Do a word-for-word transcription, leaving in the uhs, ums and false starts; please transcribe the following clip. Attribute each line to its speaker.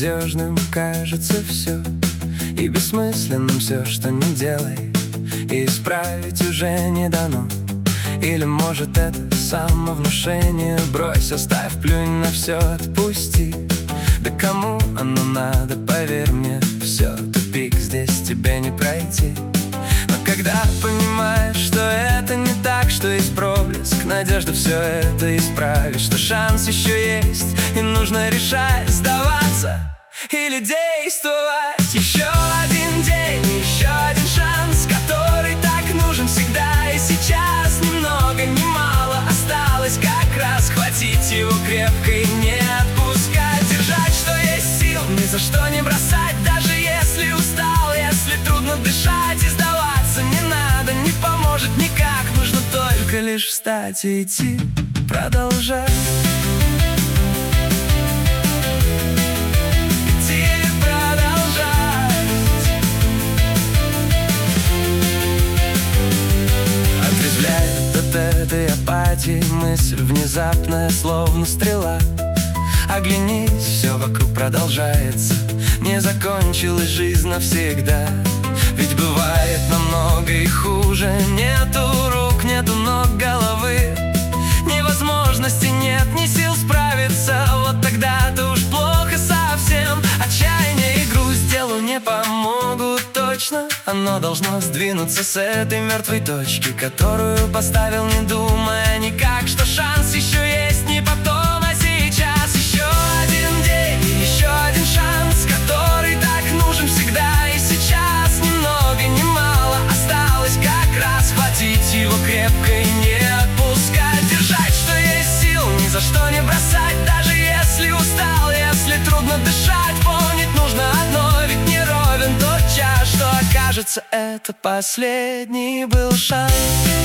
Speaker 1: безнадежным кажется все, и бессмысленным все, что не делай, и исправить уже не дано. Или может это самовнушение? Брось, оставь, плюнь на все, отпусти. Да кому оно надо, поверь мне, все, тупик, здесь тебе не пройти. Но когда понимаешь, что это не так, что есть проблеск надежды, все это исправить, что шанс еще есть, и нужно решать, сдаваться или действовать. Еще один день, еще один шанс, который так нужен всегда и сейчас. Ни много, ни мало осталось, как раз хватить его крепко и не отпускать. Держать, что есть сил, ни за что не бросать, даже если устал, если трудно дышать. И сдаваться не надо, не поможет никак, нужно только лишь встать и идти, продолжать. Этой апатии мысль внезапная, словно стрела. Оглянись, все вокруг продолжается, не закончилась жизнь навсегда. Ведь бывает намного и хуже. Нету рук, нету ног, головы, ни возможности нет, ни сил справиться. Вот тогда-то уж плохо совсем. Отчаяние и грусть делу не помогут точно. Оно должно сдвинуться с этой мертвой точки, которую поставил, не думая никак, что шанс еще есть не потом, а сейчас. Еще один день, еще один шанс, который так нужен всегда и сейчас. Ни много, ни мало осталось, как раз хватить его крепко и не отпускать. Держать, что есть сил, ни за что не бросать, даже если устал, если трудно дышать. Помнить нужно одно, ведь не ровен тот час, что окажется это последний был шанс.